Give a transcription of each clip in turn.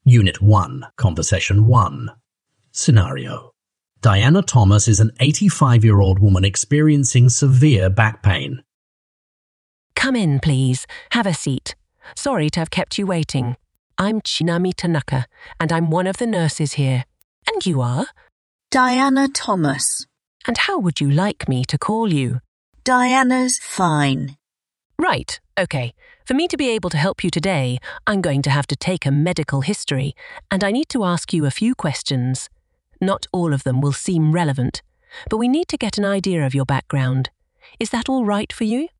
Unit 1, Conversation 1. Scenario. Diana Thomas is an 85-year-old woman experiencing severe back pain. Come in, please. Have a seat. Sorry to have kept you waiting. I'm Chinami Tanaka, and I'm one of the nurses here. And you are? Diana Thomas. And how would you like me to call you? Diana's fine. Right, okay. For me to be able to help you today, I'm going to have to take a medical history, and I need to ask you a few questions. Not all of them will seem relevant, but we need to get an idea of your background. Is that all right for you?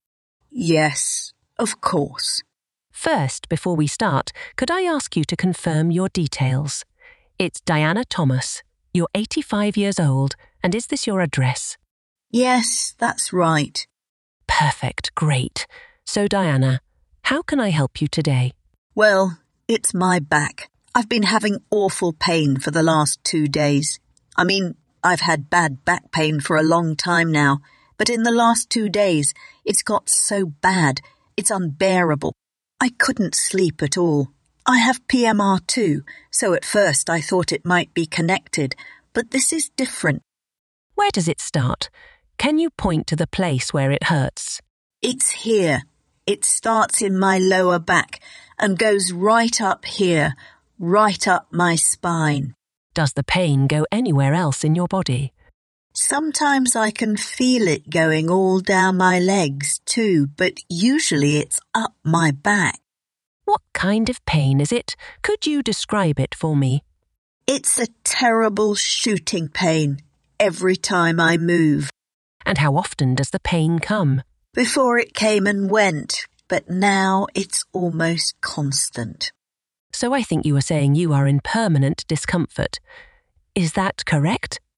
Yes, of course. First, before we start, could I ask you to confirm your details? It's Diana Thomas. You're 85 years old, and is this your address? Yes, that's right. Perfect, great. So, Diana, how can I help you today? Well, it's my back. I've been having awful pain for the last 2 days. I mean, I've had bad back pain for a long time now, but in the last 2 days, it's got so bad, it's unbearable. I couldn't sleep at all. I have PMR too, so at first I thought it might be connected, but this is different. Where does it start? Can you point to the place where it hurts? It's here. It starts in my lower back and goes right up here, right up my spine. Does the pain go anywhere else in your body? Sometimes I can feel it going all down my legs too, but usually it's up my back. What kind of pain is it? Could you describe it for me? It's a terrible shooting pain every time I move. And how often does the pain come? Before it came and went, but now it's almost constant. So I think you were saying you are in permanent discomfort. Is that correct?